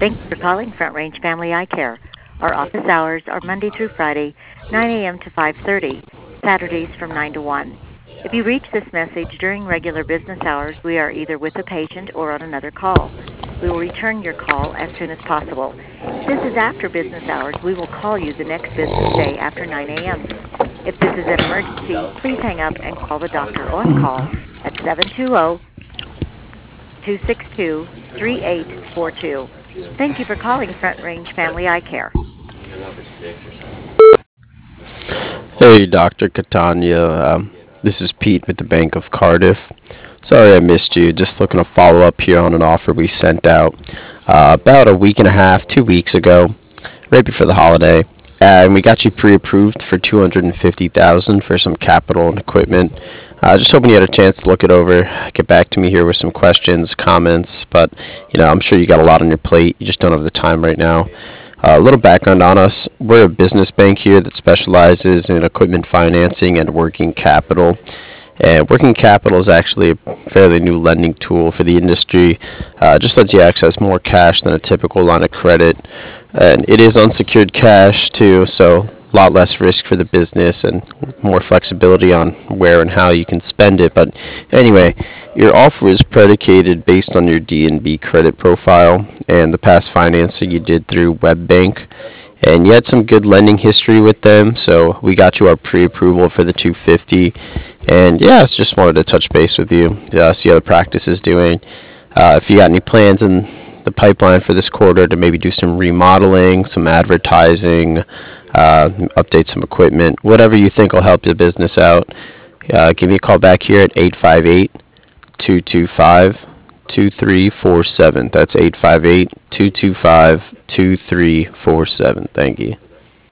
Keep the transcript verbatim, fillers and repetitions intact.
Thank you for calling Front Range Family Eye Care. Our office hours are Monday through Friday, nine a.m. to five thirty, Saturdays from nine to one. If you reach this message during regular business hours, we are either with a patient or on another call. We will return your call as soon as possible. If this is after business hours, we will call you the next business day after nine a.m. If this is an emergency, please hang up and call the doctor on call at seven two zero, two six two, three eight four two. Thank you for calling Front Range Family Eye Care. Hey, doctor Catania. Um, this is Pete with the Bank of Cardiff. Sorry I missed you. Just looking to follow up here on an offer we sent out uh, about a week and a half, two weeks ago, right before the holiday. And we got you pre-approved for two hundred fifty thousand dollars for some capital and equipment. Uh, just hoping you had a chance to look it over, get back to me here with some questions, comments. But you know, I'm sure you got a lot on your plate. You just don't have the time right now. Uh, a little background on us. We're a business bank here that specializes in equipment financing and working capital. And working capital is actually a fairly new lending tool for the industry. Uh, just lets you access more cash than a typical line of credit. And it is unsecured cash too, so a lot less risk for the business and more flexibility on where and how you can spend it. But anyway, your offer is predicated based on your D N B credit profile and the past financing you did through WebBank. And you had some good lending history with them, so we got you our pre-approval for the two hundred fifty. And yeah, just wanted to touch base with you, uh, see how the practice is doing. Uh, if you got any plans in the pipeline for this quarter to maybe do some remodeling, some advertising, uh, update some equipment, whatever you think will help the business out, uh, give me a call back here at eight five eight, two two five, two three four seven. That's eight five eight, two two five, two three four seven. Thank you.